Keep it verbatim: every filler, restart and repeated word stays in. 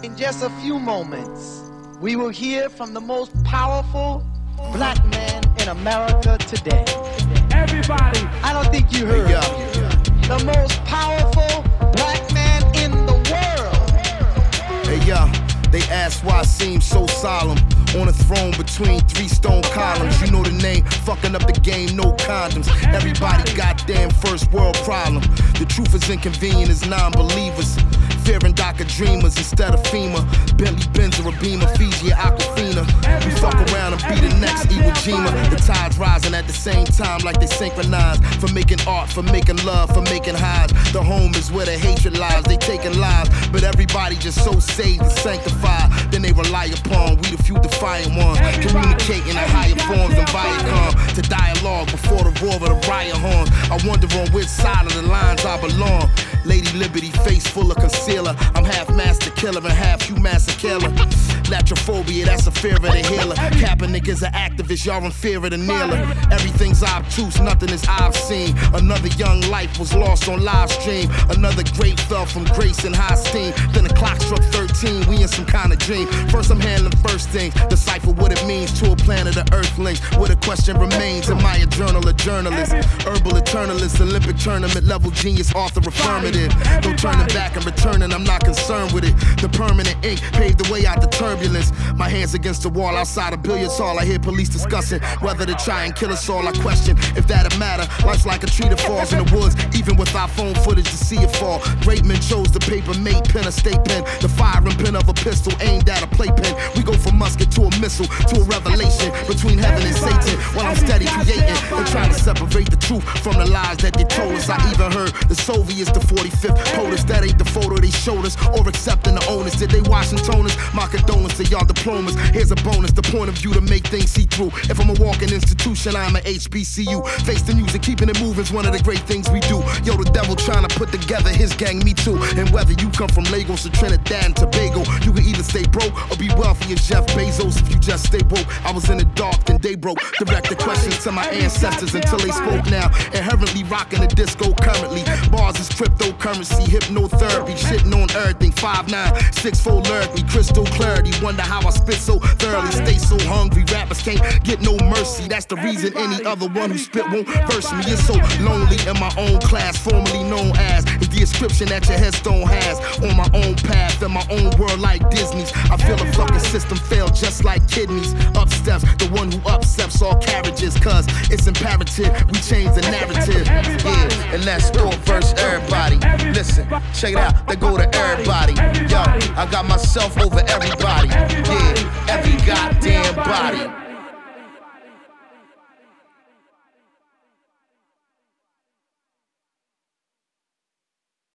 In just a few moments, we will hear from the most powerful black man in America today. Everybody! I don't think you heard. Hey, yo. The most powerful black man in the world. Hey, yo, they ask why I seem so solemn. On a throne between three stone columns. You know the name, fucking up the game, no condoms. Everybody goddamn first world problem. The truth is inconvenient as non-believers. Fearing DACA dreamers instead of FEMA. Bentley, Benz, or a Beamer, Fiji, or Aquafina. We fuck around and be the next Iwo Jima. The tide's rising at the same time like they synchronize. For making art, for making love, for making highs. The home is where the hatred lies, they taking lives. But everybody just so saved and sanctified. Then they rely upon we the few defiant ones. Communicating in higher forms than Viacom. To dialogue before the roar of the riot horns. I wonder on which side of the lines I belong. Lady Liberty, face full of concealer. I'm half master killer and half you master killer. Latrophobia, that's a fear of the healer. Kaepernick's an activist, y'all in fear of the kneeler. Everything's obtuse, nothing is obscene. Another young life was lost on live stream. Another great fell from grace and high steam. Then the clock struck thirteen, we in some kind of dream. First I'm handling first things, decipher what it means to a planet of earthlings. Where the question remains, am I a journal or journalist? Herbal eternalist, Olympic tournament level genius, author affirmative. No turning back and returning, I'm not concerned with it. The permanent ink paved the way out the turbulence. My hands against the wall outside a billiards hall. I hear police discussing whether to try and kill us all. I question if that'd matter. Life's like a tree that falls in the woods, even with our phone footage to see it fall. Great men chose the paper mate pen, a state pen. The firing pin of a pistol aimed at a playpen. We go from musket to a missile to a revelation between heaven and Satan. While I'm steady creating and trying to separate the truth from the lies that they told us. I even heard the Soviets, the forty-fifth POTUS. That ain't the photo they showed us, or accepting the onus. Did they Washingtoners? My condolence to y'all diplomas. Here's a bonus, the point of view to make things see through. If I'm a walking institution, I'm an H B C U. Face the music, keeping it moving's one of the great things we do. Yo, the devil trying to put together his gang, me too. And whether you come from Lagos or Trinidad and Tobago, you can either stay broke or be wealthy as Jeff Bezos if you just stay woke. I was in the dark, then they broke. Direct the questions to my ancestors until they spoke now. Inherently rocking the disco currently. Bars is cryptocurrency, hypnotherapy, shitting on everything. five nine, six-fold lyrically, crystal clarity. Wonder how I spit so thoroughly. Stay so hungry, rappers can't get no mercy. That's the reason any other one who spit won't verse me. It's so lonely in my own class, formerly known as is the inscription that your headstone has. On my own path, in my own world like Disney's. I feel the fucking system fail just like kidneys. Up steps, the one who upsets all carriages. Cause it's imperative, we change the narrative. Yeah, and that's thought verse everybody. Listen, check it out, they go to everybody. Yo, I got myself over everybody. Yeah.